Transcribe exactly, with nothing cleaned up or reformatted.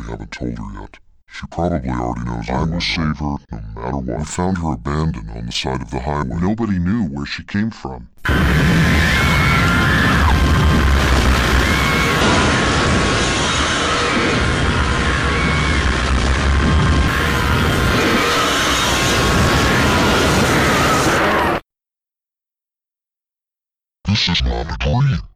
haven't told her yet. She probably already knows I will save her no matter what. We found her abandoned on the side of the highway. Nobody knew where she came from. This is not a dream.